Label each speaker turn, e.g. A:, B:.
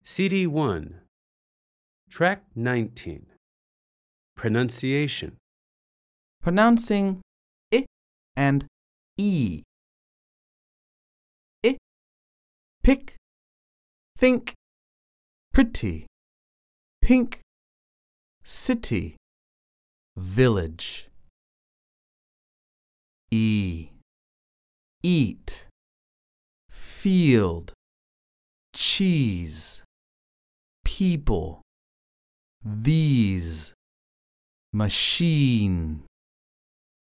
A: CD 1, Track 19. Pronunciation.
B: Pronouncing I and E. I, pick, think, pretty, pink, city, village. E, eat, field, cheese, people, these, machine.